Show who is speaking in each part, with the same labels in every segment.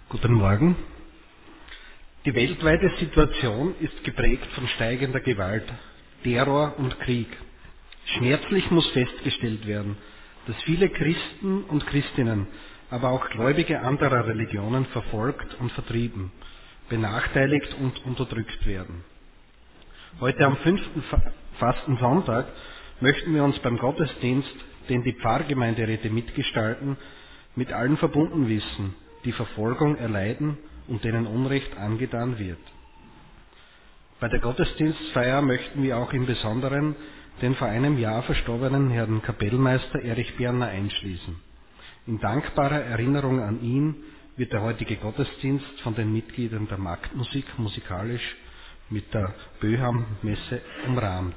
Speaker 1: Guten Morgen. Die weltweite Situation ist geprägt von steigender Gewalt, Terror und Krieg. Schmerzlich muss festgestellt werden, dass viele Christen und Christinnen, aber auch Gläubige anderer Religionen verfolgt und vertrieben, benachteiligt und unterdrückt werden. Heute am 5. Fastensonntag möchten wir uns beim Gottesdienst, den die Pfarrgemeinderäte mitgestalten, mit allen verbunden wissen, die Verfolgung erleiden und denen Unrecht angetan wird. Bei der Gottesdienstfeier möchten wir auch im Besonderen den vor einem Jahr verstorbenen Herrn Kapellmeister Erich Berner einschließen. In dankbarer Erinnerung an ihn wird der heutige Gottesdienst von den Mitgliedern der Marktmusik musikalisch mit der Böham-Messe umrahmt.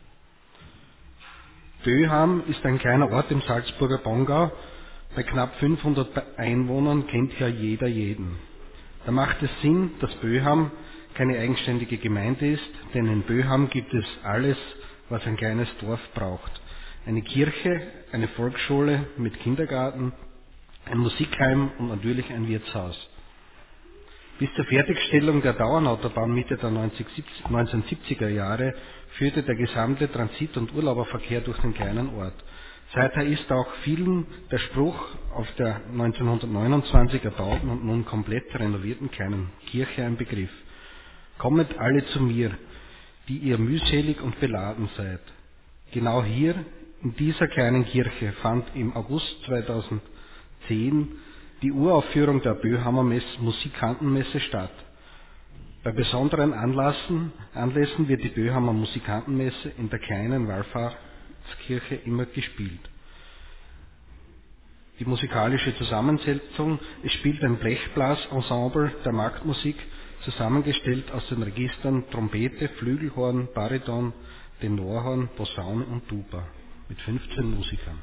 Speaker 1: Böham ist ein kleiner Ort im Salzburger Pongau. Bei knapp 500 Einwohnern kennt ja jeder jeden. Da macht es Sinn, dass Böham keine eigenständige Gemeinde ist, denn in Böham gibt es alles, was ein kleines Dorf braucht. Eine Kirche, eine Volksschule mit Kindergarten, ein Musikheim und natürlich ein Wirtshaus. Bis zur Fertigstellung der Dauernautobahn Mitte der 1970er Jahre führte der gesamte Transit- und Urlauberverkehr durch den kleinen Ort. Seither ist auch vielen der Spruch auf der 1929 erbauten und nun komplett renovierten kleinen Kirche ein Begriff. Kommet alle zu mir, die ihr mühselig und beladen seid. Genau hier, in dieser kleinen Kirche, fand im August 2010 die Uraufführung der Böhamer Musikantenmesse statt. Bei besonderen Anlässen wird die Böhamer Musikantenmesse in der kleinen Wallfahrtskirche immer gespielt. Die musikalische Zusammensetzung: Es spielt ein Blechblasensemble der Marktmusik, zusammengestellt aus den Registern Trompete, Flügelhorn, Bariton, Tenorhorn, Posaune und Tuba mit 15 Musikern.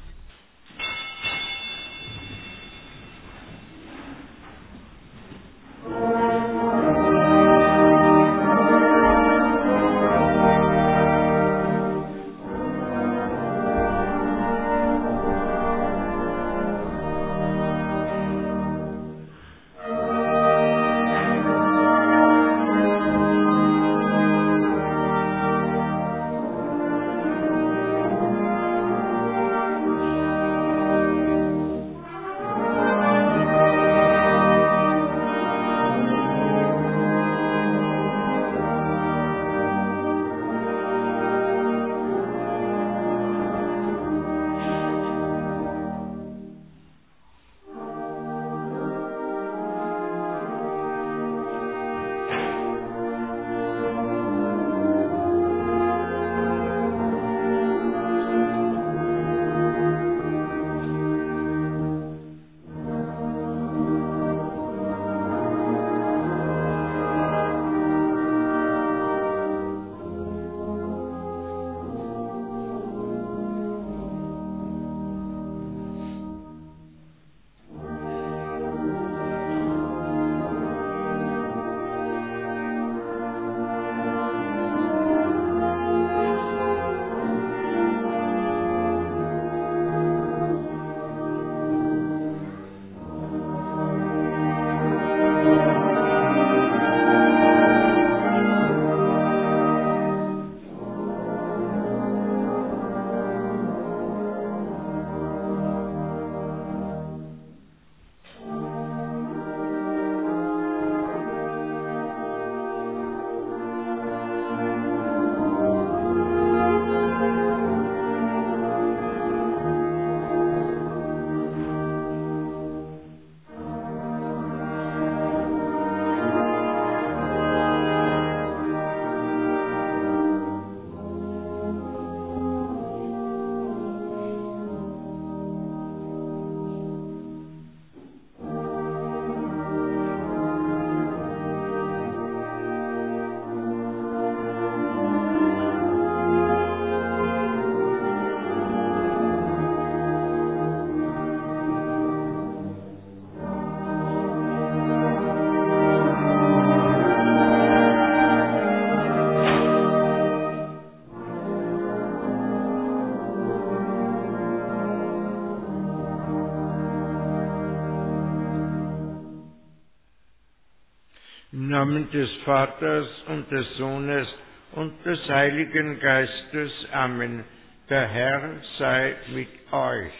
Speaker 2: Im Namen des Vaters und des Sohnes und des Heiligen Geistes. Amen. Der Herr sei mit euch.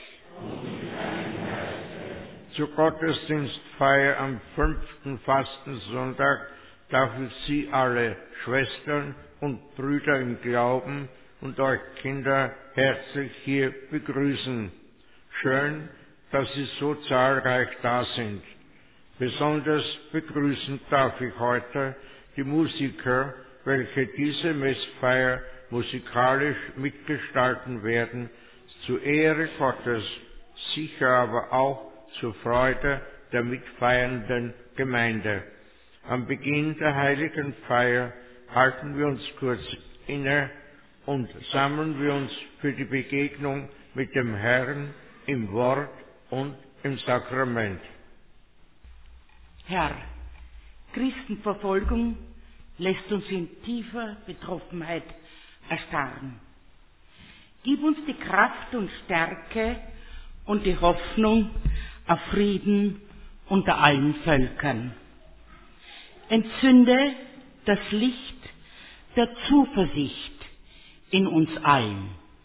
Speaker 2: Zur Gottesdienstfeier am 5. Fastensonntag darf ich Sie alle Schwestern und Brüder im Glauben und euch Kinder herzlich hier begrüßen. Schön, dass Sie so zahlreich da sind. Besonders begrüßen darf ich heute die Musiker, welche diese Messfeier musikalisch mitgestalten werden, zur Ehre Gottes, sicher aber auch zur Freude der mitfeiernden Gemeinde. Am Beginn der heiligen Feier halten wir uns kurz inne und sammeln wir uns für die Begegnung mit dem Herrn im Wort und im Sakrament.
Speaker 3: Herr, Christenverfolgung lässt uns in tiefer Betroffenheit erstarren. Gib uns die Kraft und Stärke und die Hoffnung auf Frieden unter allen Völkern. Entzünde das Licht der Zuversicht in uns allen.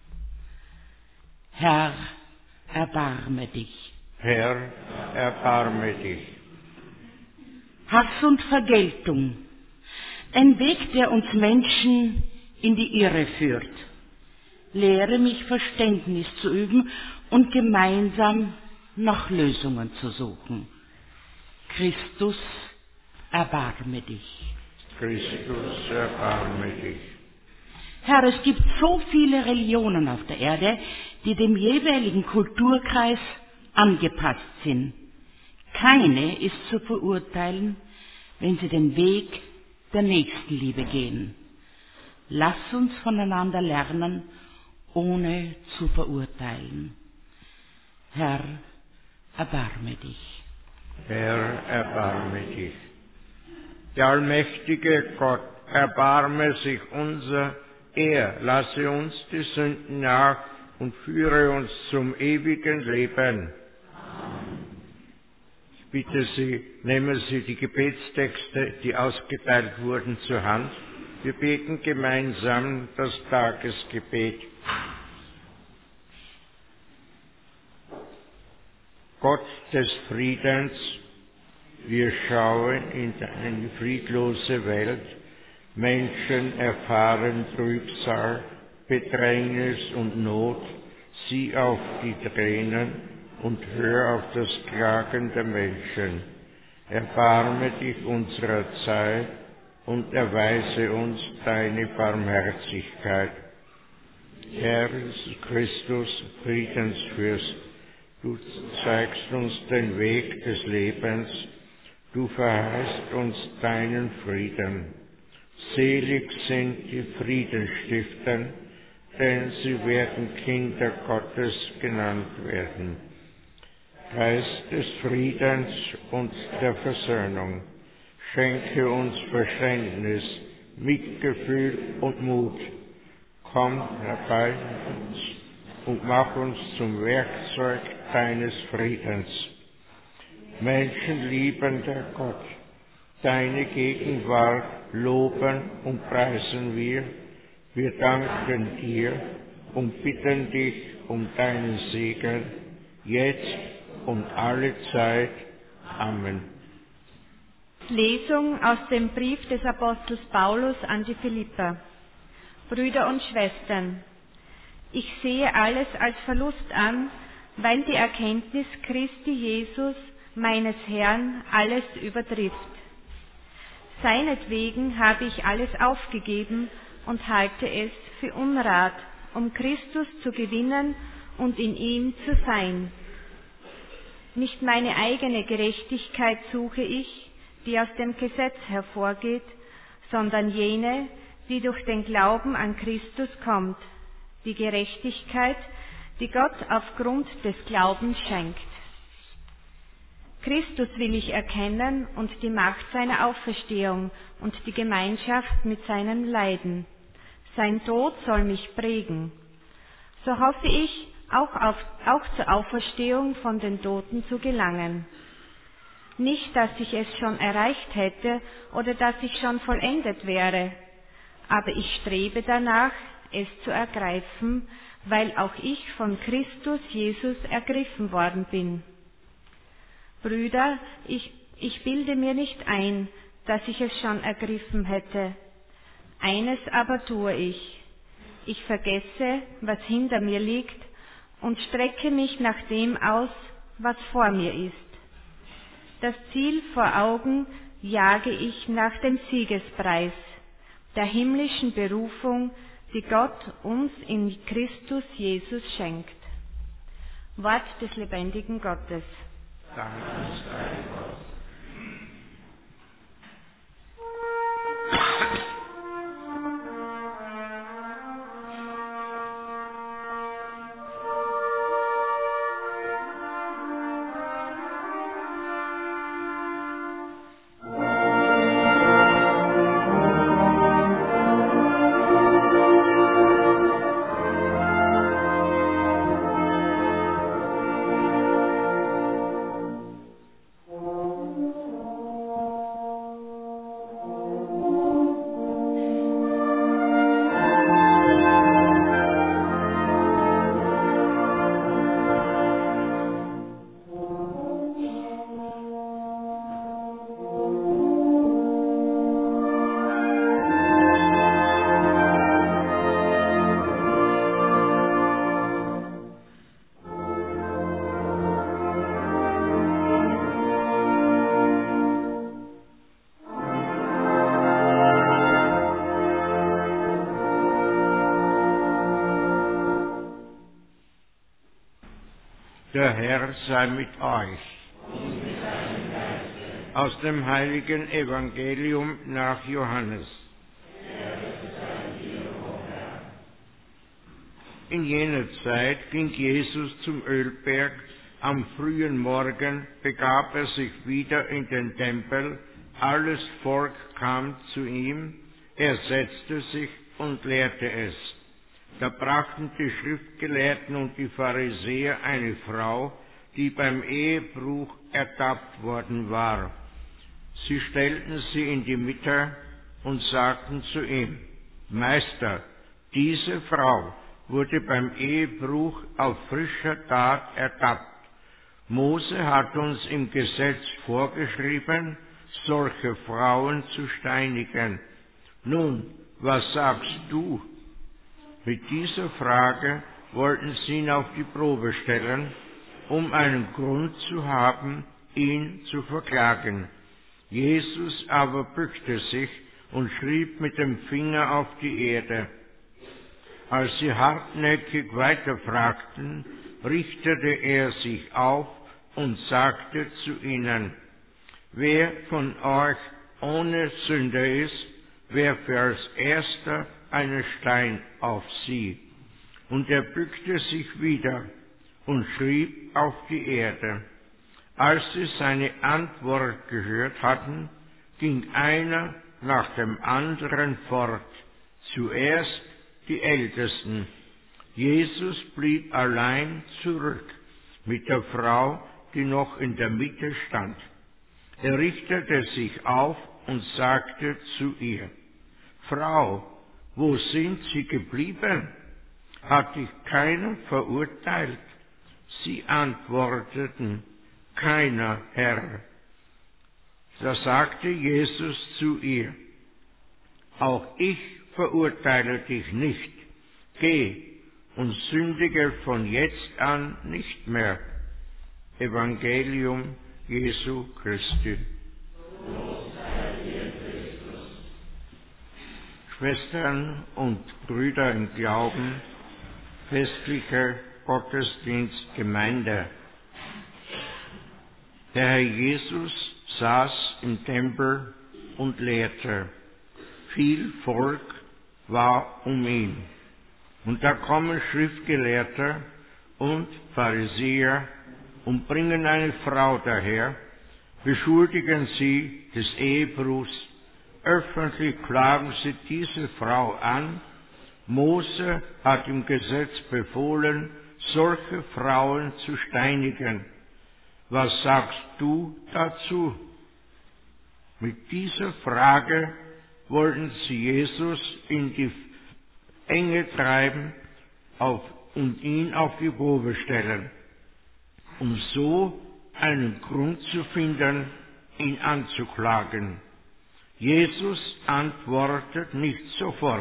Speaker 3: Herr, erbarme dich.
Speaker 2: Herr, erbarme dich.
Speaker 3: Hass und Vergeltung, ein Weg, der uns Menschen in die Irre führt. Lehre mich, Verständnis zu üben und gemeinsam nach Lösungen zu suchen. Christus, erbarme dich.
Speaker 2: Christus, erbarme dich.
Speaker 3: Herr, es gibt so viele Religionen auf der Erde, die dem jeweiligen Kulturkreis angepasst sind. Keine ist zu verurteilen, wenn sie den Weg der Nächstenliebe gehen. Lass uns voneinander lernen, ohne zu verurteilen. Herr, erbarme dich.
Speaker 2: Herr, erbarme dich. Der allmächtige Gott, erbarme sich unser. Er lasse uns die Sünden nach und führe uns zum ewigen Leben. Ich bitte Sie, nehmen Sie die Gebetstexte, die ausgeteilt wurden, zur Hand. Wir beten gemeinsam das Tagesgebet. Gott des Friedens, wir schauen in eine friedlose Welt. Menschen erfahren Trübsal, Bedrängnis und Not. Sieh auf die Tränen und hör auf das Klagen der Menschen. Erbarme dich unserer Zeit und erweise uns deine Barmherzigkeit. Herr Christus, Friedensfürst, du zeigst uns den Weg des Lebens, du verheißt uns deinen Frieden. Selig sind die Friedensstifter, denn sie werden Kinder Gottes genannt werden. Geist des Friedens und der Versöhnung, schenke uns Verständnis, Mitgefühl und Mut. Komm herbei uns und mach uns zum Werkzeug deines Friedens. Menschenliebender Gott, deine Gegenwart loben und preisen wir. Wir danken dir und bitten dich um deinen Segen, jetzt und alle Zeit. Amen.
Speaker 4: Lesung aus dem Brief des Apostels Paulus an die Philipper. Brüder und Schwestern, ich sehe alles als Verlust an, weil die Erkenntnis Christi Jesus, meines Herrn, alles übertrifft. Seinetwegen habe ich alles aufgegeben und halte es für Unrat, um Christus zu gewinnen und in ihm zu sein. Nicht meine eigene Gerechtigkeit suche ich, die aus dem Gesetz hervorgeht, sondern jene, die durch den Glauben an Christus kommt, die Gerechtigkeit, die Gott aufgrund des Glaubens schenkt. Christus will ich erkennen und die Macht seiner Auferstehung und die Gemeinschaft mit seinen Leiden. Sein Tod soll mich prägen. So hoffe ich, auch zur Auferstehung von den Toten zu gelangen. Nicht, dass ich es schon erreicht hätte oder dass ich schon vollendet wäre, aber ich strebe danach, es zu ergreifen, weil auch ich von Christus Jesus ergriffen worden bin. Brüder, ich bilde mir nicht ein, dass ich es schon ergriffen hätte. Eines aber tue ich. Ich vergesse, was hinter mir liegt, und strecke mich nach dem aus, was vor mir ist. Das Ziel vor Augen jage ich nach dem Siegespreis, der himmlischen Berufung, die Gott uns in Christus Jesus schenkt. Wort des lebendigen Gottes.
Speaker 2: Dank sei Gott. Der Herr sei mit euch. Aus dem heiligen Evangelium nach Johannes. In jener Zeit ging Jesus zum Ölberg. Am frühen Morgen begab er sich wieder in den Tempel. Alles Volk kam zu ihm. Er setzte sich und lehrte es. Da brachten die Schriftgelehrten und die Pharisäer eine Frau, die beim Ehebruch ertappt worden war. Sie stellten sie in die Mitte und sagten zu ihm: Meister, diese Frau wurde beim Ehebruch auf frischer Tat ertappt. Mose hat uns im Gesetz vorgeschrieben, solche Frauen zu steinigen. Nun, was sagst du? Mit dieser Frage wollten sie ihn auf die Probe stellen, um einen Grund zu haben, ihn zu verklagen. Jesus aber bückte sich und schrieb mit dem Finger auf die Erde. Als sie hartnäckig weiterfragten, richtete er sich auf und sagte zu ihnen: Wer von euch ohne Sünde ist, werfe als erster einen Stein auf sie. Und er bückte sich wieder und schrieb auf die Erde. Als sie seine Antwort gehört hatten, ging einer nach dem anderen fort, zuerst die Ältesten. Jesus blieb allein zurück mit der Frau, die noch in der Mitte stand. Er richtete sich auf und sagte zu ihr: Frau, wo sind Sie geblieben? Hat dich keiner verurteilt? Sie antworteten: Keiner, Herr. Da sagte Jesus zu ihr: Auch ich verurteile dich nicht. Geh und sündige von jetzt an nicht mehr. Evangelium Jesu Christi. Schwestern und Brüder im Glauben, festlicher Gottesdienstgemeinde. Der Herr Jesus saß im Tempel und lehrte. Viel Volk war um ihn. Und da kommen Schriftgelehrte und Pharisäer und bringen eine Frau daher, beschuldigen sie des Ehebruchs. Öffentlich klagen sie diese Frau an. Mose hat im Gesetz befohlen, solche Frauen zu steinigen. Was sagst du dazu? Mit dieser Frage wollten sie Jesus in die Enge treiben und ihn auf die Probe stellen, um so einen Grund zu finden, ihn anzuklagen. Jesus antwortet nicht sofort.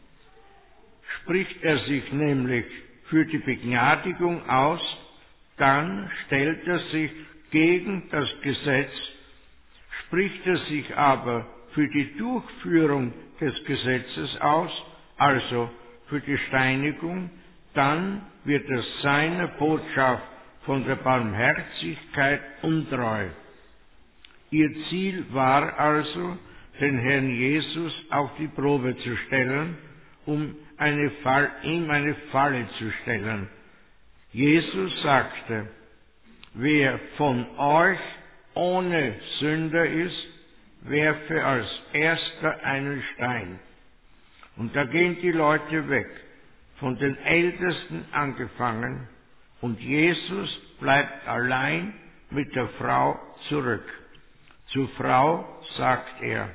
Speaker 2: Spricht er sich nämlich für die Begnadigung aus, dann stellt er sich gegen das Gesetz. Spricht er sich aber für die Durchführung des Gesetzes aus, also für die Steinigung, dann wird er seiner Botschaft von der Barmherzigkeit untreu. Ihr Ziel war also, den Herrn Jesus auf die Probe zu stellen, um ihm eine Falle zu stellen. Jesus sagte, wer von euch ohne Sünder ist, werfe als erster einen Stein. Und da gehen die Leute weg, von den Ältesten angefangen, und Jesus bleibt allein mit der Frau zurück. Zur Frau sagt er,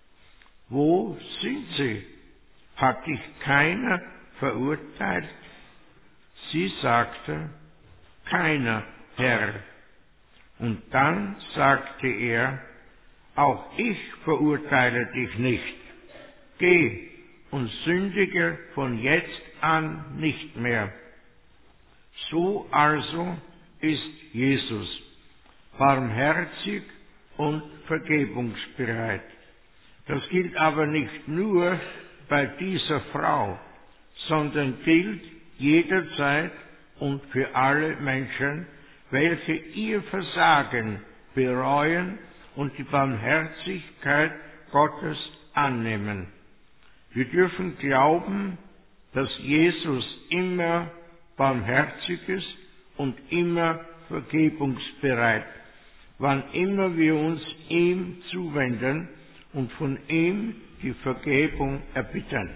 Speaker 2: wo sind sie? Hat dich keiner verurteilt? Sie sagte, keiner, Herr. Und dann sagte er, auch ich verurteile dich nicht. Geh und sündige von jetzt an nicht mehr. So also ist Jesus, barmherzig und vergebungsbereit. Das gilt aber nicht nur bei dieser Frau, sondern gilt jederzeit und für alle Menschen, welche ihr Versagen bereuen und die Barmherzigkeit Gottes annehmen. Wir dürfen glauben, dass Jesus immer barmherzig ist und immer vergebungsbereit, wann immer wir uns ihm zuwenden und von ihm die Vergebung erbitten.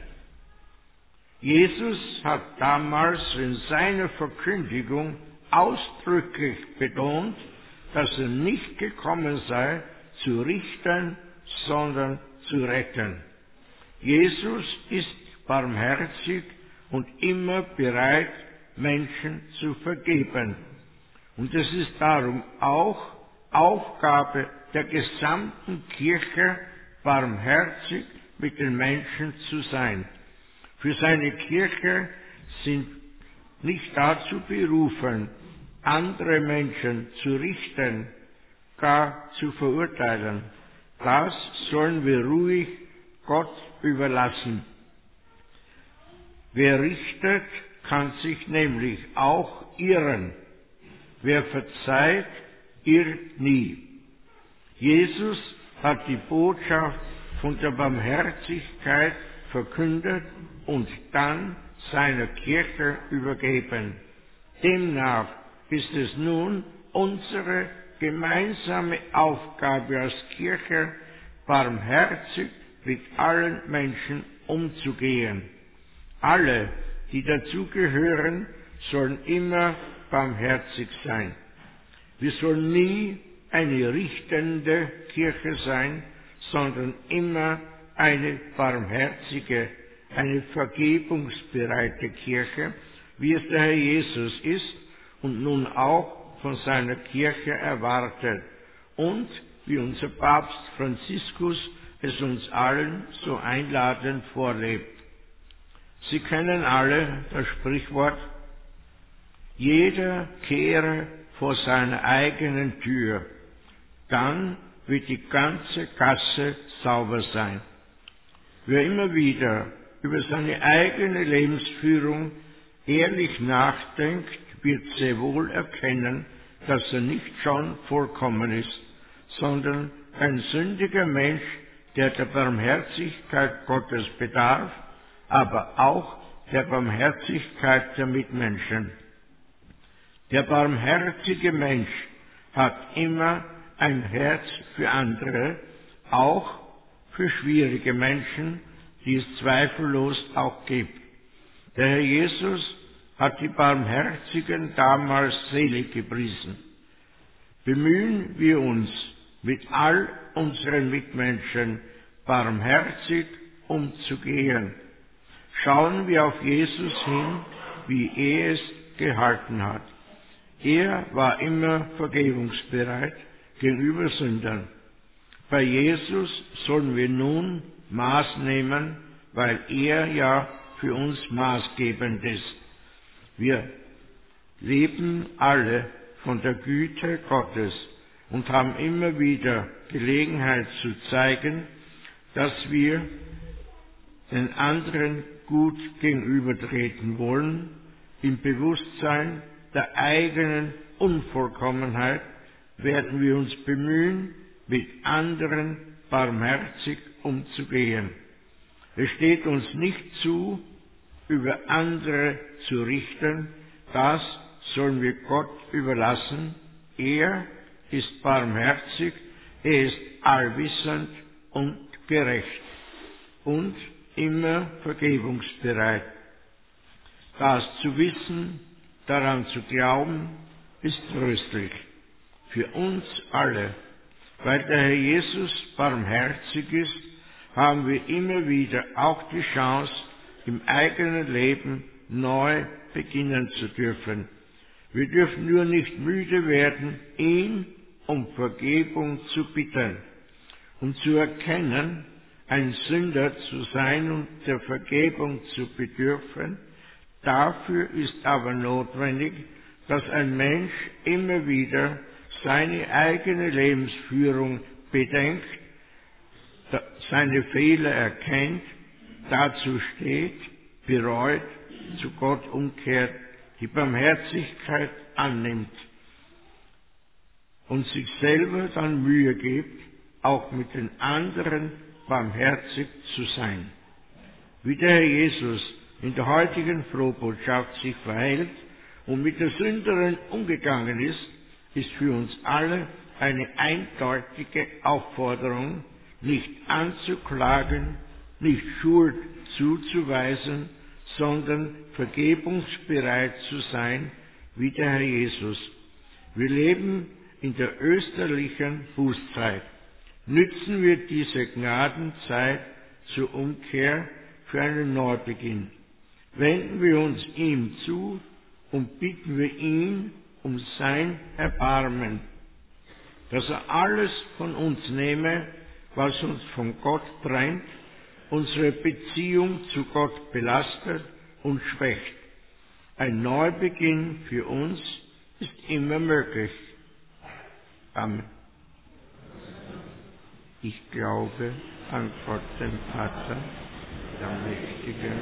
Speaker 2: Jesus hat damals in seiner Verkündigung ausdrücklich betont, dass er nicht gekommen sei, zu richten, sondern zu retten. Jesus ist barmherzig und immer bereit, Menschen zu vergeben. Und es ist darum auch Aufgabe der gesamten Kirche, barmherzig mit den Menschen zu sein. Für seine Kirche sind nicht dazu berufen, andere Menschen zu richten, gar zu verurteilen. Das sollen wir ruhig Gott überlassen. Wer richtet, kann sich nämlich auch irren. Wer verzeiht, irrt nie. Jesus hat die Botschaft von der Barmherzigkeit verkündet und dann seiner Kirche übergeben. Demnach ist es nun unsere gemeinsame Aufgabe als Kirche, barmherzig mit allen Menschen umzugehen. Alle, die dazugehören, sollen immer barmherzig sein. Wir sollen nie eine richtende Kirche sein, sondern immer eine barmherzige, eine vergebungsbereite Kirche, wie es der Herr Jesus ist und nun auch von seiner Kirche erwartet und wie unser Papst Franziskus es uns allen so einladend vorlebt. Sie kennen alle das Sprichwort, jeder kehre vor seiner eigenen Tür, dann wird die ganze Gasse sauber sein. Wer immer wieder über seine eigene Lebensführung ehrlich nachdenkt, wird sehr wohl erkennen, dass er nicht schon vollkommen ist, sondern ein sündiger Mensch, der der Barmherzigkeit Gottes bedarf, aber auch der Barmherzigkeit der Mitmenschen. Der barmherzige Mensch hat immer ein Herz für andere, auch für schwierige Menschen, die es zweifellos auch gibt. Der Herr Jesus hat die Barmherzigen damals selig gepriesen. Bemühen wir uns, mit all unseren Mitmenschen barmherzig umzugehen. Schauen wir auf Jesus hin, wie er es gehalten hat. Er war immer vergebungsbereit gegenüber Sündern. Bei Jesus sollen wir nun Maß nehmen, weil er ja für uns maßgebend ist. Wir leben alle von der Güte Gottes und haben immer wieder Gelegenheit zu zeigen, dass wir den anderen gut gegenübertreten wollen, im Bewusstsein der eigenen Unvollkommenheit werden wir uns bemühen, mit anderen barmherzig umzugehen. Es steht uns nicht zu, über andere zu richten, das sollen wir Gott überlassen. Er ist barmherzig, er ist allwissend und gerecht und immer vergebungsbereit. Das zu wissen, daran zu glauben, ist tröstlich für uns alle. Weil der Herr Jesus barmherzig ist, haben wir immer wieder auch die Chance, im eigenen Leben neu beginnen zu dürfen. Wir dürfen nur nicht müde werden, ihn um Vergebung zu bitten und zu erkennen, ein Sünder zu sein und der Vergebung zu bedürfen. Dafür ist aber notwendig, dass ein Mensch immer wieder seine eigene Lebensführung bedenkt, seine Fehler erkennt, dazu steht, bereut, zu Gott umkehrt, die Barmherzigkeit annimmt und sich selber dann Mühe gibt, auch mit den anderen barmherzig zu sein. Wie der Herr Jesus in der heutigen Frohbotschaft sich verhält und mit der Sünderin umgegangen ist für uns alle eine eindeutige Aufforderung, nicht anzuklagen, nicht Schuld zuzuweisen, sondern vergebungsbereit zu sein, wie der Herr Jesus. Wir leben in der österlichen Bußzeit. Nützen wir diese Gnadenzeit zur Umkehr für einen Neubeginn. Wenden wir uns ihm zu und bitten wir ihn um sein Erbarmen, dass er alles von uns nehme, was uns von Gott trennt, unsere Beziehung zu Gott belastet und schwächt. Ein Neubeginn für uns ist immer möglich. Amen. Ich glaube an Gott, den Vater, der Mächtige,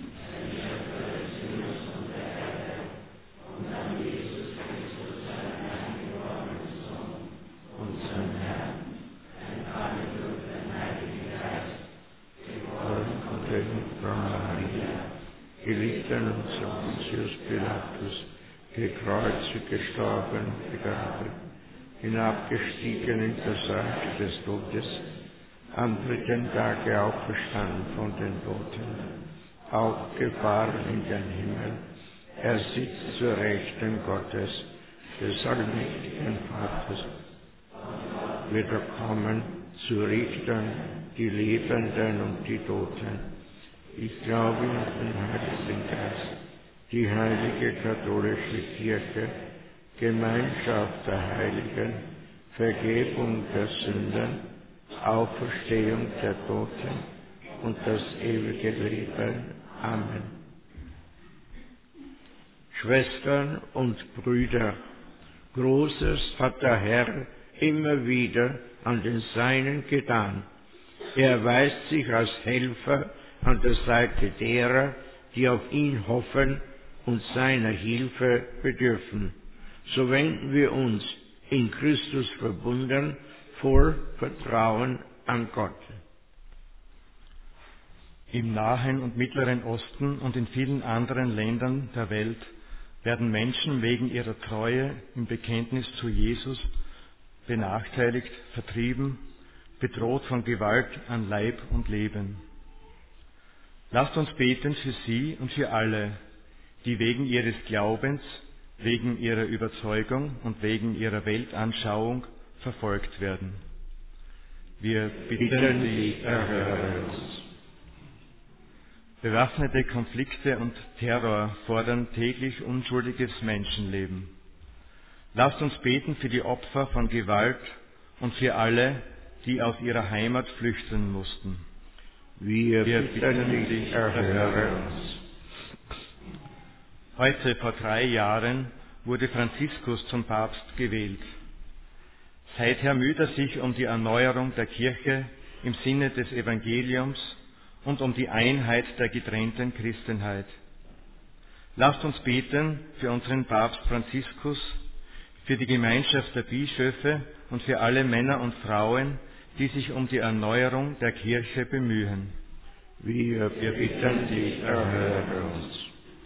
Speaker 2: und an Jesus Christus, seinen eingeborenen Sohn, unseren Herrn, empfangen durch den Heiligen Geist, geboren von der Jungfrau Maria, gelitten unter Pontius Pilatus, gekreuzigt, gestorben, begraben, hinabgestiegen in das Reich des Todes, am dritten Tage auferstanden von den Toten, aufgefahren in den Himmel. Er sitzt zur Rechten Gottes, des allmächtigen Vaters, wird er kommen, zu richten die Lebenden und die Toten. Ich glaube an den Heiligen Geist, die heilige katholische Kirche, Gemeinschaft der Heiligen, Vergebung der Sünden, Auferstehung der Toten und das ewige Leben. Amen. Schwestern und Brüder, Großes hat der Herr immer wieder an den Seinen getan. Er erweist sich als Helfer an der Seite derer, die auf ihn hoffen und seiner Hilfe bedürfen. So wenden wir uns in Christus verbunden voll Vertrauen an Gott.
Speaker 5: Im Nahen und Mittleren Osten und in vielen anderen Ländern der Welt werden Menschen wegen ihrer Treue im Bekenntnis zu Jesus benachteiligt, vertrieben, bedroht von Gewalt an Leib und Leben. Lasst uns beten für sie und für alle, die wegen ihres Glaubens wegen ihrer Überzeugung und wegen ihrer Weltanschauung verfolgt werden. Wir bitten dich, erhöre uns. Bewaffnete Konflikte und Terror fordern täglich unschuldiges Menschenleben. Lasst uns beten für die Opfer von Gewalt und für alle, die aus ihrer Heimat flüchten mussten.
Speaker 2: Wir bitten dich, erhöre uns.
Speaker 5: Heute vor 3 Jahren wurde Franziskus zum Papst gewählt. Seither müht er sich um die Erneuerung der Kirche im Sinne des Evangeliums und um die Einheit der getrennten Christenheit. Lasst uns beten für unseren Papst Franziskus, für die Gemeinschaft der Bischöfe und für alle Männer und Frauen, die sich um die Erneuerung der Kirche bemühen.
Speaker 2: Wir bitten dich, erhöre uns.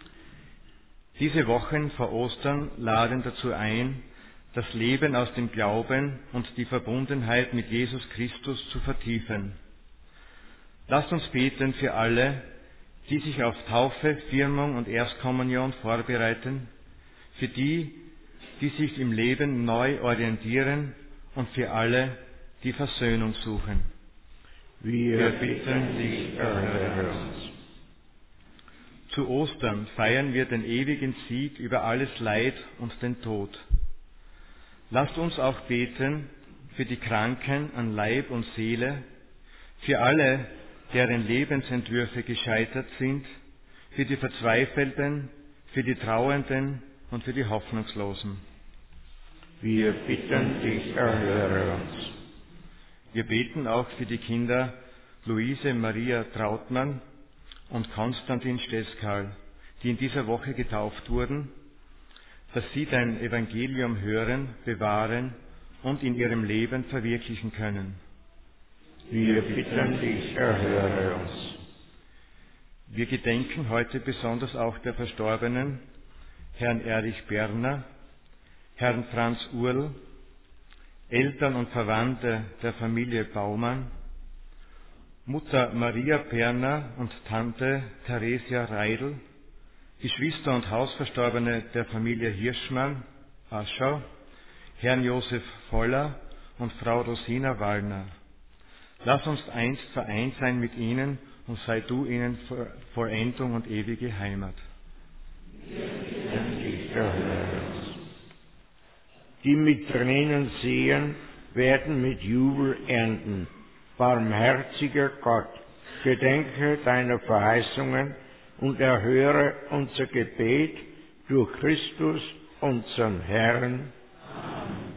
Speaker 5: Diese Wochen vor Ostern laden dazu ein, das Leben aus dem Glauben und die Verbundenheit mit Jesus Christus zu vertiefen. Lasst uns beten für alle, die sich auf Taufe, Firmung und Erstkommunion vorbereiten, für die, die sich im Leben neu orientieren und für alle, die Versöhnung suchen.
Speaker 2: Wir bitten dich, erhöre uns.
Speaker 5: Zu Ostern feiern wir den ewigen Sieg über alles Leid und den Tod. Lasst uns auch beten für die Kranken an Leib und Seele, für alle, deren Lebensentwürfe gescheitert sind, für die Verzweifelten, für die Trauernden und für die Hoffnungslosen.
Speaker 2: Wir bitten dich, erhöre uns.
Speaker 5: Wir beten auch für die Kinder Luise Maria Trautmann und Konstantin Steskal, die in dieser Woche getauft wurden, dass sie dein Evangelium hören, bewahren und in ihrem Leben verwirklichen können.
Speaker 2: Wir bitten dich, erhöre uns.
Speaker 5: Wir gedenken heute besonders auch der Verstorbenen, Herrn Erich Berner, Herrn Franz Url, Eltern und Verwandte der Familie Baumann, Mutter Maria Berner und Tante Theresia Reidl, Geschwister und Hausverstorbene der Familie Hirschmann, Aschau, Herrn Josef Voller und Frau Rosina Wallner. Lass uns einst vereint sein mit ihnen und sei du ihnen Vollendung und ewige Heimat.
Speaker 2: Die mit Tränen sehen, werden mit Jubel ernten. Barmherziger Gott, gedenke deiner Verheißungen und erhöre unser Gebet durch Christus, unseren Herrn. Amen.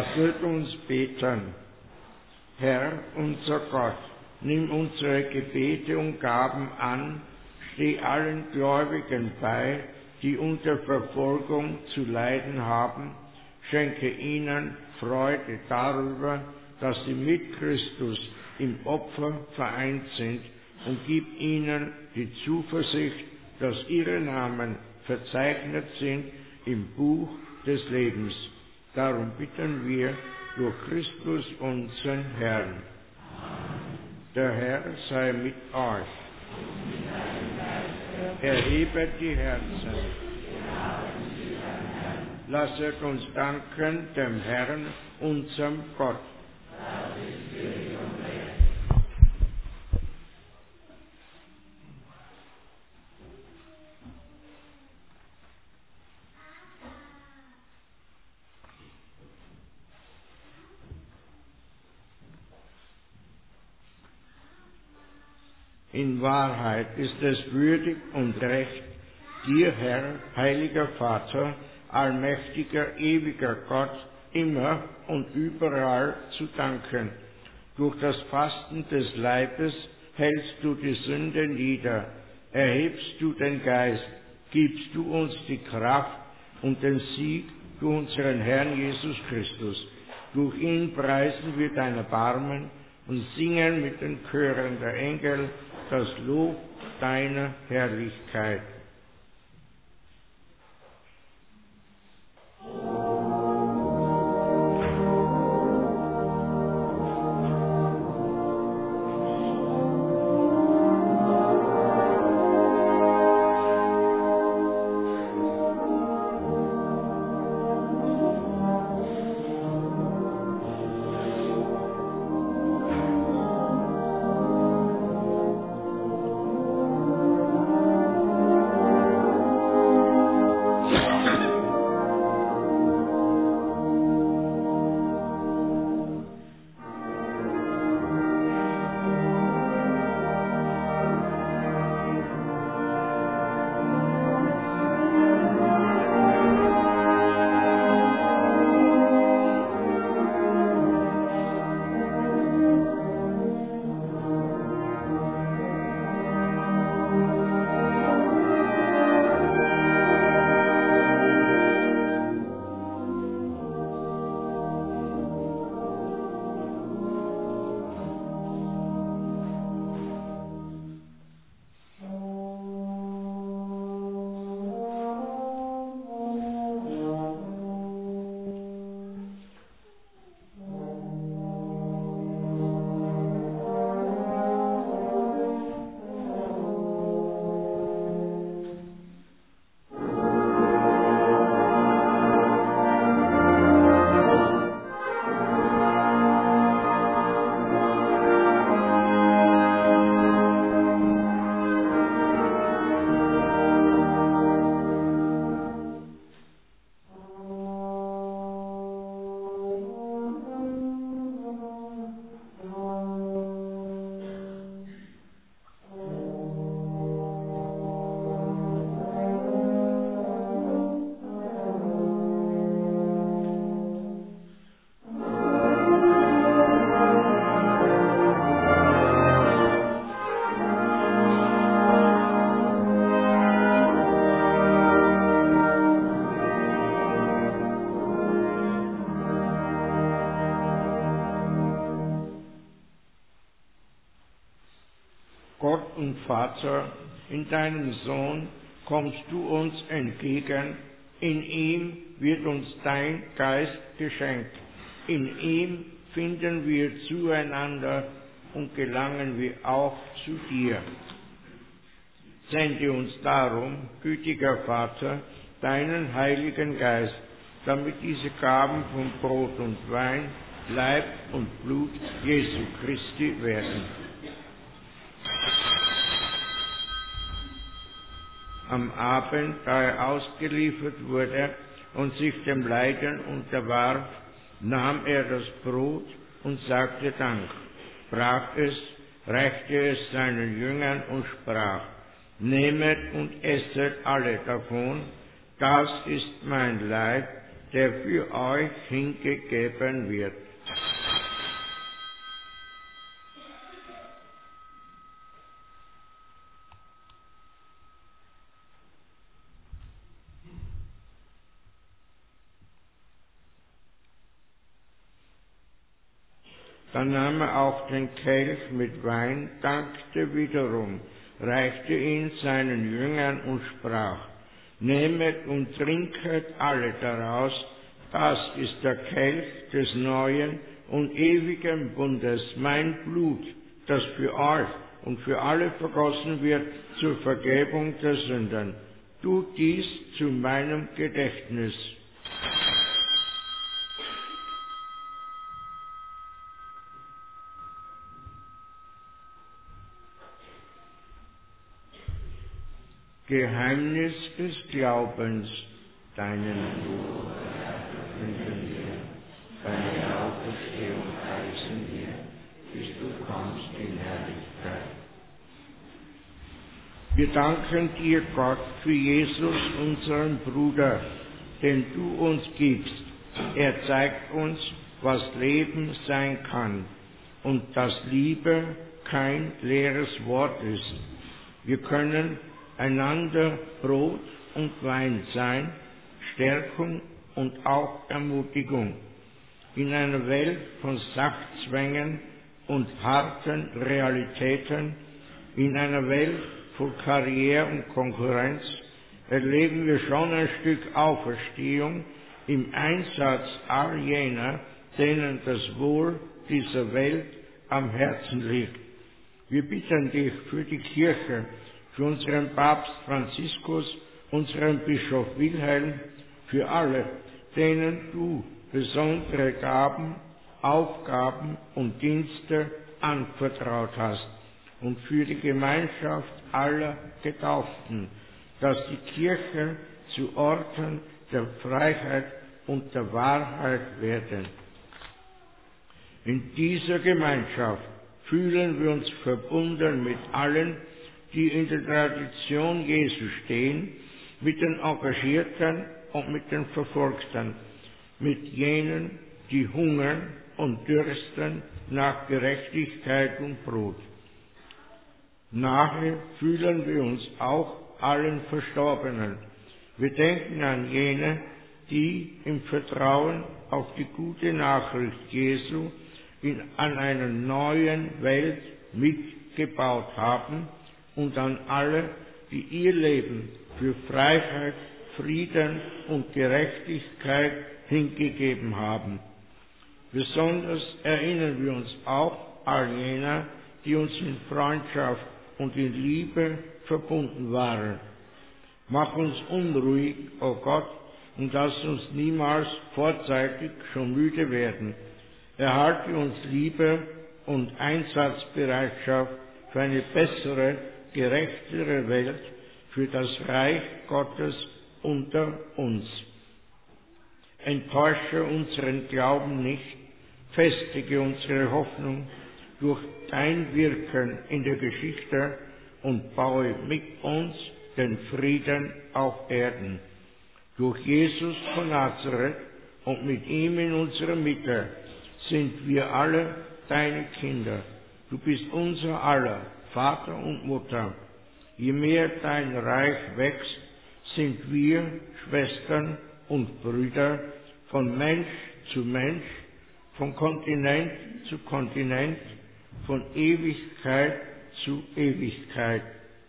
Speaker 2: Lasset uns beten. Herr, unser Gott, nimm unsere Gebete und Gaben an, steh allen Gläubigen bei, die unter Verfolgung zu leiden haben, schenke ihnen Freude darüber, dass sie mit Christus im Opfer vereint sind, und gib ihnen die Zuversicht, dass ihre Namen verzeichnet sind im Buch des Lebens. Darum bitten wir durch Christus unseren Herrn. Der Herr sei mit euch. Erhebet die Herzen. Lasset uns danken dem Herrn, unserem Gott. In Wahrheit ist es würdig und recht, dir, Herr, heiliger Vater, allmächtiger, ewiger Gott, immer und überall zu danken. Durch das Fasten des Leibes hältst du die Sünde nieder, erhebst du den Geist, gibst du uns die Kraft und den Sieg durch unseren Herrn Jesus Christus. Durch ihn preisen wir dein Erbarmen und singen mit den Chören der Engel das Lob deiner Herrlichkeit. Gott und Vater, in deinem Sohn kommst du uns entgegen, in ihm wird uns dein Geist geschenkt, in ihm finden wir zueinander und gelangen wir auch zu dir. Sende uns darum, gütiger Vater, deinen Heiligen Geist, damit diese Gaben von Brot und Wein Leib und Blut Jesu Christi werden. Am Abend, da er ausgeliefert wurde und sich dem Leiden unterwarf, nahm er das Brot und sagte Dank, brach es, reichte es seinen Jüngern und sprach, nehmet und esset alle davon, das ist mein Leib, der für euch hingegeben wird. Dann nahm er auch den Kelch mit Wein, dankte wiederum, reichte ihn seinen Jüngern und sprach: Nehmet und trinket alle daraus, das ist der Kelch des neuen und ewigen Bundes, mein Blut, das für euch und für alle vergossen wird zur Vergebung der Sünden. Tut dies zu meinem Gedächtnis. Geheimnis des Glaubens, deinen Tod verkünden wir, deine Auferstehung preisen wir, bis du kommst in Herrlichkeit. Wir danken dir, Gott, für Jesus, unseren Bruder, den du uns gibst. Er zeigt uns, was Leben sein kann und dass Liebe kein leeres Wort ist. Wir können einander Brot und Wein sein, Stärkung und auch Ermutigung. In einer Welt von Sachzwängen und harten Realitäten, in einer Welt voll Karriere und Konkurrenz, erleben wir schon ein Stück Auferstehung im Einsatz all jener, denen das Wohl dieser Welt am Herzen liegt. Wir bitten dich für die Kirche, für unseren Papst Franziskus, unseren Bischof Wilhelm, für alle, denen du besondere Gaben, Aufgaben und Dienste anvertraut hast, und für die Gemeinschaft aller Getauften, dass die Kirche zu Orten der Freiheit und der Wahrheit werden. In dieser Gemeinschaft fühlen wir uns verbunden mit allen, die in der Tradition Jesu stehen, mit den Engagierten und mit den Verfolgten, mit jenen, die hungern und dürsten nach Gerechtigkeit und Brot. Nahe fühlen wir uns auch allen Verstorbenen. Wir denken an jene, die im Vertrauen auf die gute Nachricht Jesu an einer neuen Welt mitgebaut haben, und an alle, die ihr Leben für Freiheit, Frieden und Gerechtigkeit hingegeben haben. Besonders erinnern wir uns auch an jene, die uns in Freundschaft und in Liebe verbunden waren. Mach uns unruhig, o Gott, und lass uns niemals vorzeitig schon müde werden. Erhalte uns Liebe und Einsatzbereitschaft für eine bessere, gerechtere Welt, für das Reich Gottes unter uns. Enttäusche unseren Glauben nicht, festige unsere Hoffnung durch dein Wirken in der Geschichte und baue mit uns den Frieden auf Erden. Durch Jesus von Nazareth und mit ihm in unserer Mitte sind wir alle deine Kinder. Du bist unser aller Vater und Mutter. Je mehr dein Reich wächst, sind wir Schwestern und Brüder von Mensch zu Mensch, von Kontinent zu Kontinent, von Ewigkeit zu Ewigkeit.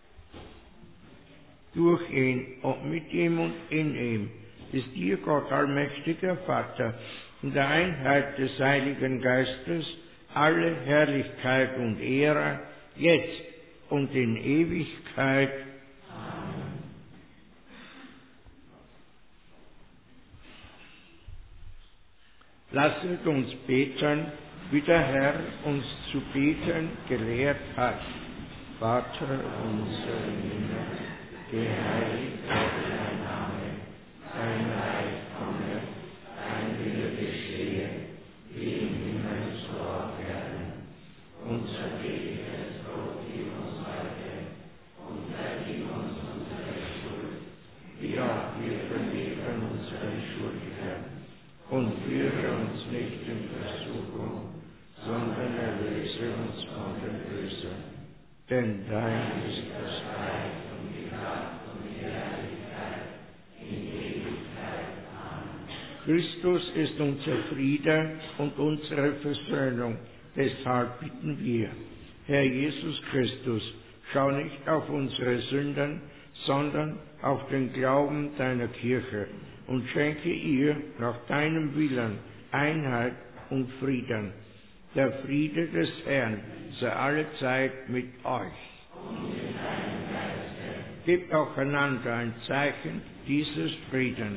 Speaker 2: Durch ihn und mit ihm und in ihm ist dir, Gott allmächtiger Vater, in der Einheit des Heiligen Geistes alle Herrlichkeit und Ehre, jetzt und in Ewigkeit. Amen. Lasset uns beten, wie der Herr uns zu beten gelehrt hat. Vater unser im Himmel, geheiligt werde dein Name, dein Reich komme, dein Wille geschehe, wie im Himmel so auf Erden. Unser tägliches Brot gib uns heute und vergib uns unsere Schuld, wie auch wir vergeben unseren Schuldigern. Erlöse uns von dem Bösen. Denn dein ist das Reich und die Kraft und die Herrlichkeit in Ewigkeit. Amen. Christus ist unser Friede und unsere Versöhnung. Deshalb bitten wir, Herr Jesus Christus, schau nicht auf unsere Sünden, sondern auf den Glauben deiner Kirche und schenke ihr nach deinem Willen Einheit und Frieden. Der Friede des Herrn sei alle Zeit mit euch. Gebt auch einander ein Zeichen dieses Friedens.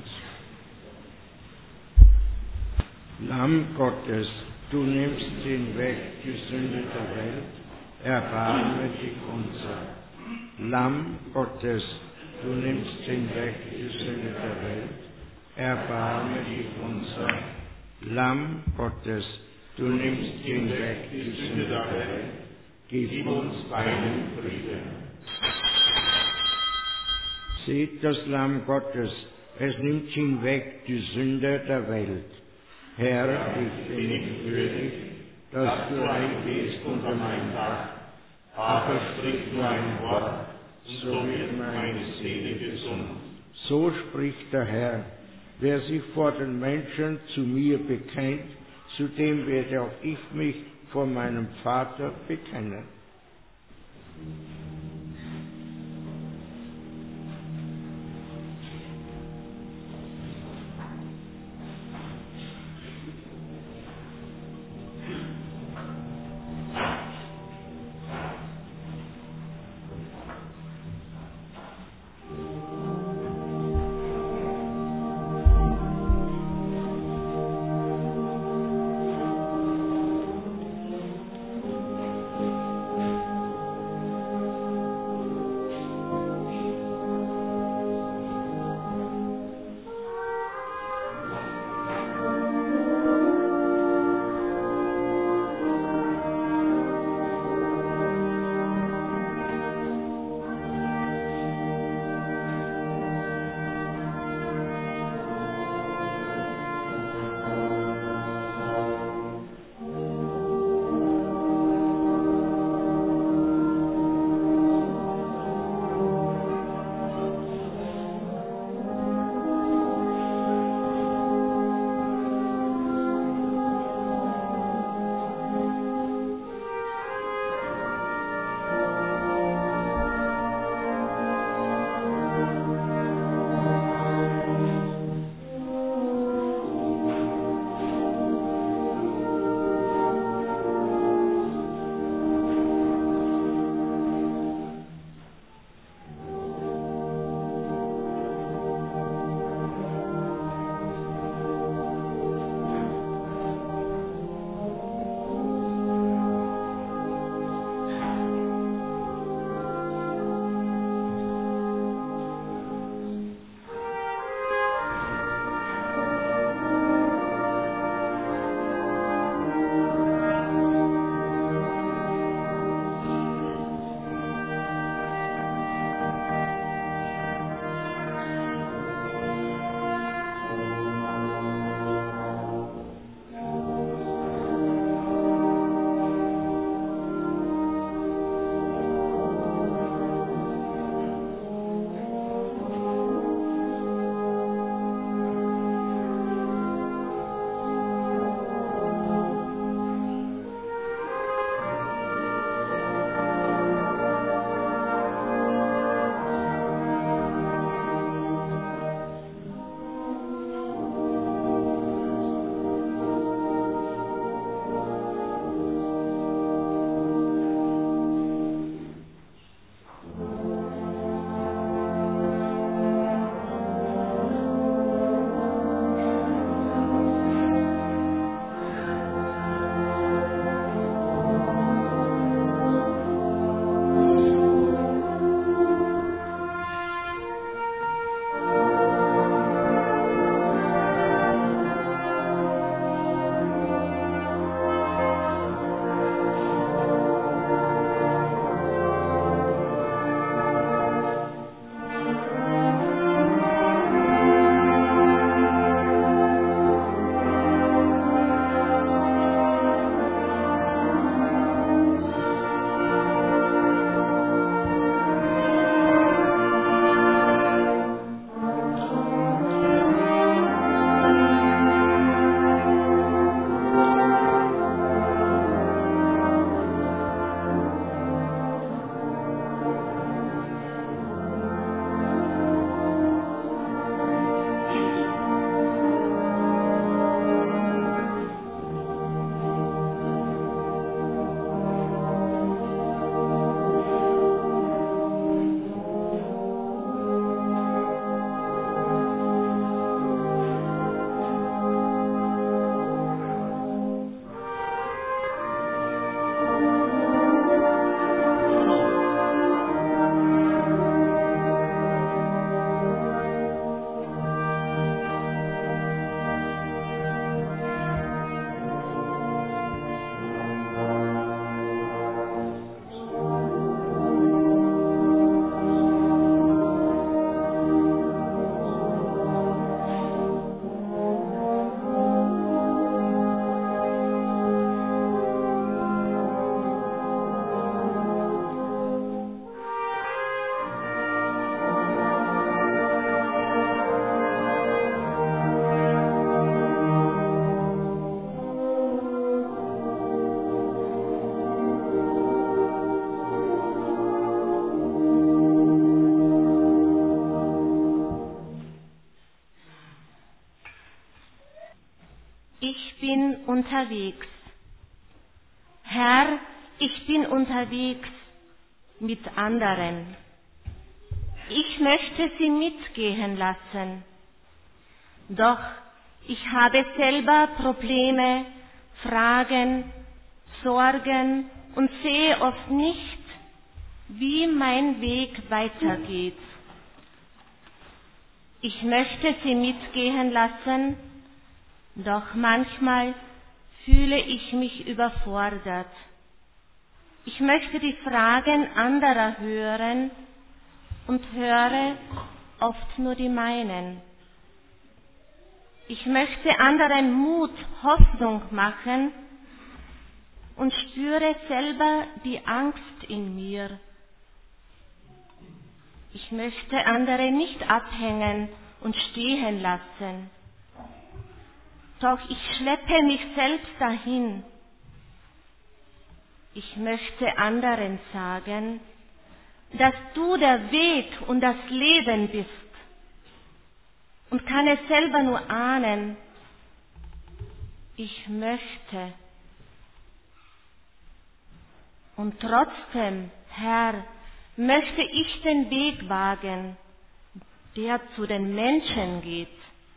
Speaker 2: Lamm Gottes, du nimmst hinweg die Sünde der Welt, erbarme dich unser. Lamm Gottes, du nimmst hinweg die Sünde der Welt, erbarme dich unser. Lamm Gottes, du nimmst hinweg die Sünde der Welt, gib uns deinen Frieden. Seht das Lamm Gottes, es nimmt hinweg die Sünde der Welt. Herr, ich bin nicht würdig, dass du eingehst unter mein Dach, aber sprich nur ein Wort, so wird meine Seele gesund. So spricht der Herr, wer sich vor den Menschen zu mir bekennt, zu dem werde auch ich mich vor meinem Vater bekennen.
Speaker 6: unterwegs. Herr, ich bin unterwegs mit anderen. Ich möchte sie mitgehen lassen. Doch ich habe selber Probleme, Fragen, Sorgen und sehe oft nicht, wie mein Weg weitergeht. Ich möchte sie mitgehen lassen, doch manchmal fühle ich mich überfordert. Ich möchte die Fragen anderer hören und höre oft nur die meinen. Ich möchte anderen Mut, Hoffnung machen und spüre selber die Angst in mir. Ich möchte andere nicht abhängen und stehen lassen. Doch ich schleppe mich selbst dahin. Ich möchte anderen sagen, dass du der Weg und das Leben bist und kann es selber nur ahnen. Ich möchte. Und trotzdem, Herr, möchte ich den Weg wagen, der zu den Menschen geht.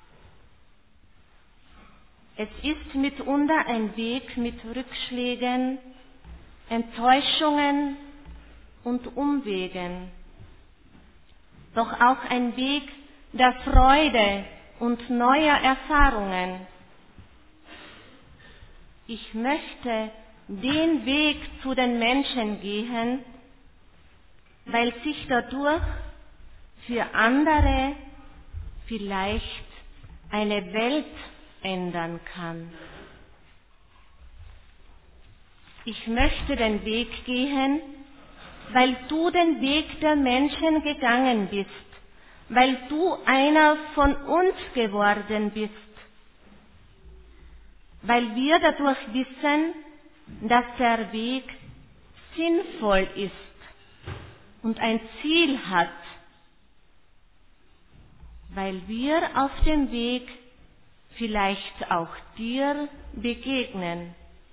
Speaker 6: Es ist mitunter ein Weg mit Rückschlägen, Enttäuschungen und Umwegen, doch auch ein Weg der Freude und neuer Erfahrungen. Ich möchte den Weg zu den Menschen gehen, weil sich dadurch für andere vielleicht eine Welt ändern kann. Ich möchte den Weg gehen, weil du den Weg der Menschen gegangen bist, weil du einer von uns geworden bist, weil wir dadurch wissen, dass der Weg sinnvoll ist und ein Ziel hat, weil wir auf dem Weg vielleicht auch dir begegnen.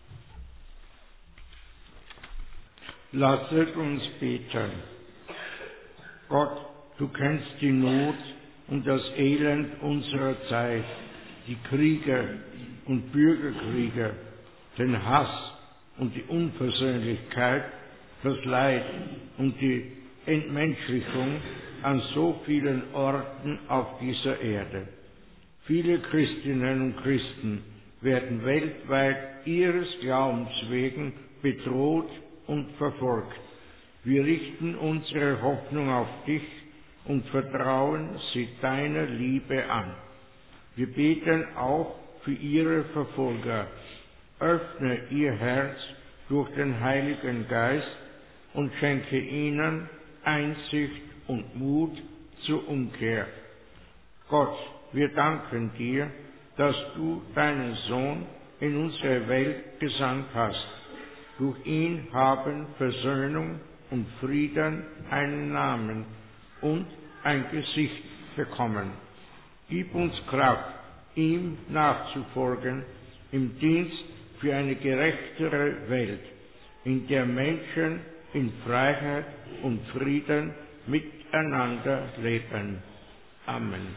Speaker 2: Lasset uns beten. Gott, du kennst die Not und das Elend unserer Zeit, die Kriege und Bürgerkriege, den Hass und die Unversöhnlichkeit, das Leid und die Entmenschlichung an so vielen Orten auf dieser Erde. Viele Christinnen und Christen werden weltweit ihres Glaubens wegen bedroht und verfolgt. Wir richten unsere Hoffnung auf dich und vertrauen sie deiner Liebe an. Wir beten auch für ihre Verfolger. Öffne ihr Herz durch den Heiligen Geist und schenke ihnen Einsicht und Mut zur Umkehr. Gott, wir danken dir, dass du deinen Sohn in unsere Welt gesandt hast. Durch ihn haben Versöhnung und Frieden einen Namen und ein Gesicht bekommen. Gib uns Kraft, ihm nachzufolgen im Dienst für eine gerechtere Welt, in der Menschen in Freiheit und Frieden miteinander leben. Amen.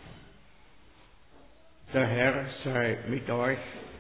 Speaker 2: Der Herr sei mit euch.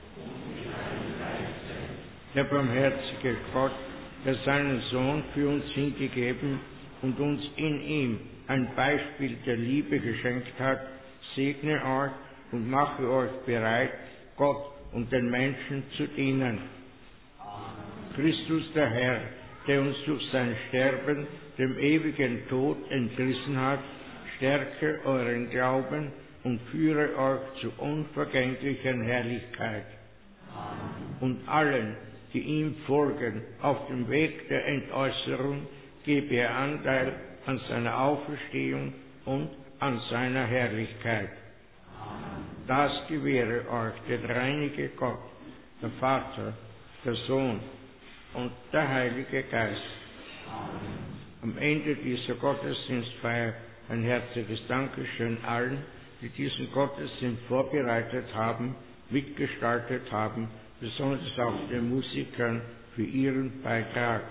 Speaker 2: Der barmherzige Gott, der seinen Sohn für uns hingegeben und uns in ihm ein Beispiel der Liebe geschenkt hat, segne euch und mache euch bereit, Gott und den Menschen zu dienen. Christus der Herr, der uns durch sein Sterben dem ewigen Tod entrissen hat, stärke euren Glauben und führe euch zu unvergänglichen Herrlichkeit. Und allen, die ihm folgen, auf dem Weg der Entäußerung, gebe er Anteil an seiner Auferstehung und an seiner Herrlichkeit. Das gewähre euch der dreieinige Gott, der Vater, der Sohn und der Heilige Geist. Am Ende dieser Gottesdienstfeier ein herzliches Dankeschön allen, die diesen Gottesdienst vorbereitet haben, mitgestaltet haben, besonders auch den Musikern für ihren Beitrag.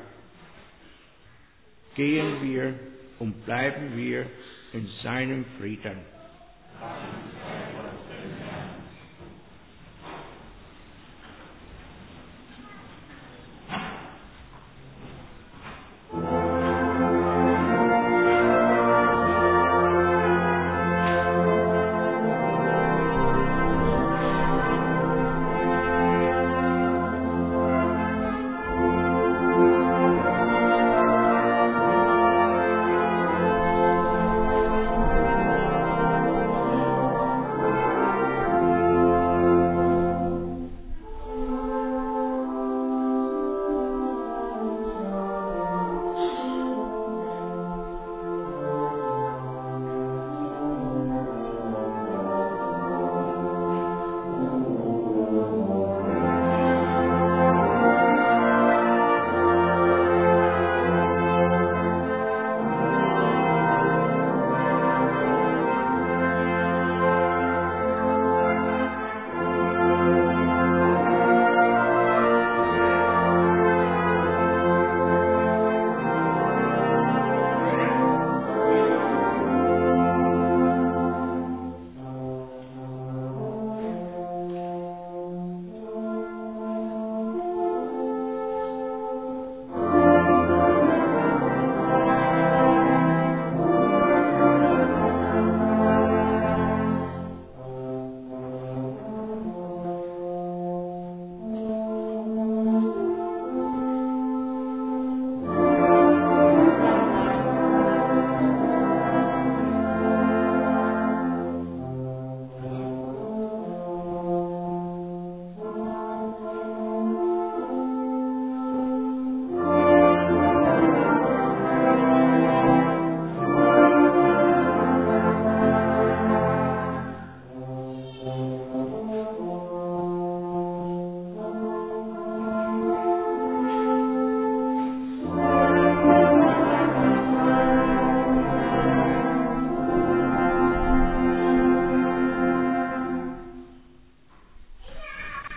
Speaker 2: Gehen wir und bleiben wir in seinem Frieden.